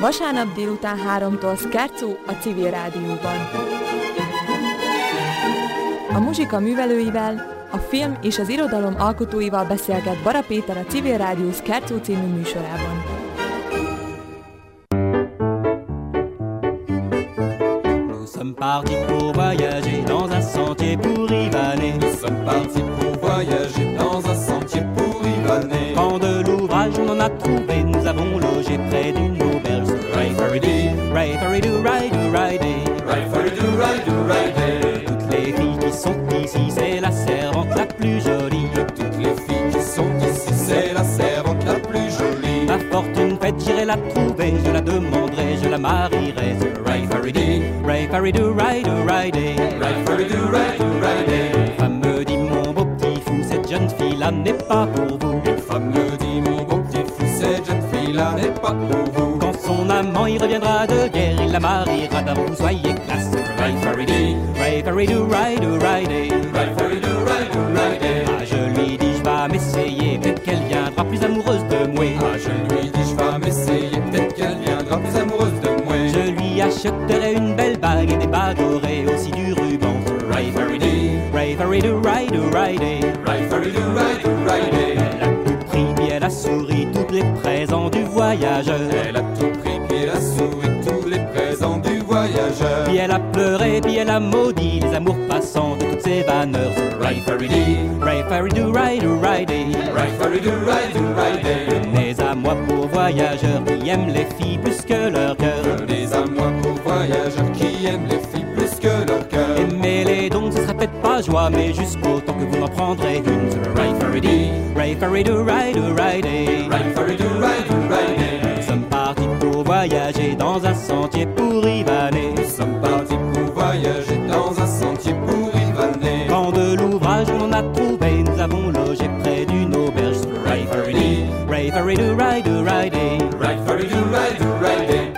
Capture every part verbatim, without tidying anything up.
Vasárnap délután háromtól Scherzo a Civil Rádióban. A muzsika művelőivel, a film és az irodalom alkotóival beszélget Bara Péter a Civil Rádió Scherzo című műsorában. Nous sommes partis pour voyager dans un sentier pour Ivaner. Nous sommes partis pour voyager dans un sentier pour Ivaner. Quand de l'ouvrage on en a trouvé, nous avons logé près d'une auberge. Right for it, right for it, right for right, right for it, right for right. Toutes les filles qui sont ici, c'est la servante la plus jolie. De toutes les filles qui sont ici, c'est la servante la plus jolie. Ma fortune faite, j'irai la trouver, je la demanderai, je la marierai. Right for it, right for it, right for right, right for it, right for right. Une femme me dit, mon beau petit fou, cette jeune fille-là n'est pas pour vous. Une femme me dit, mon beau petit fou, cette jeune fille-là n'est pas pour vous. Quand son amant y reviendra de guerre, il la mariera d'abord, vous soyez classe. Right for it, right for it, right for right, right for it, right for right. Ah, je lui dis, je vais m'essayer, peut-être qu'elle viendra plus amoureuse de moi. Ah, je lui dis, je vais m'essayer, peut-être qu'elle viendra plus amoureuse de moi. Je lui achèterai une belle bague et des bas dorés, aussi du ruban. Right for it, right for it, right for right, right for it, right for right. Elle a tout pris, puis elle a souri, tous les présents du voyageur. Elle a tout pris, puis elle a souri, tous les présents du voyageur. Puis elle a pleuré, puis elle a maudit les amours passants de toutes ces vanneurs. Right for it, right for it, right for right, right for it, right for right. Venez à moi pour voyageurs qui aiment les filles plus que leur cœur. Venez à moi pour voyageurs qui aiment les filles plus que leur cœur. Aimez-les donc, ce sera peut-être pas joie, mais jusqu'au temps que vous en prendrez une. Right for it, right for it, right for right, right for it, right for right. Nous sommes partis pour voyager dans un sentier pour Ivaner. Nous sommes partis pour voyager dans un sentier pour Ivaner. Quand de l'ouvrage on en a trouvé, nous avons logé près d'une auberge. Right for it, right for it, right for right, right for it, right for right.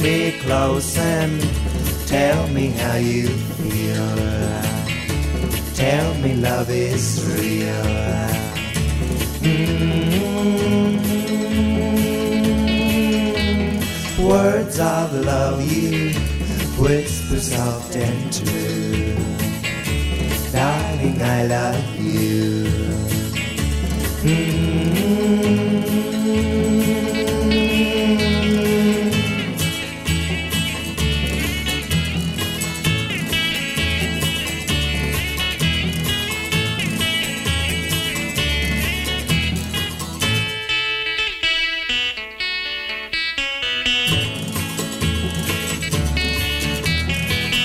me close and tell me how you feel. Tell me love is real. Mm-hmm. Words of love you whisper soft and true. Darling, I love you.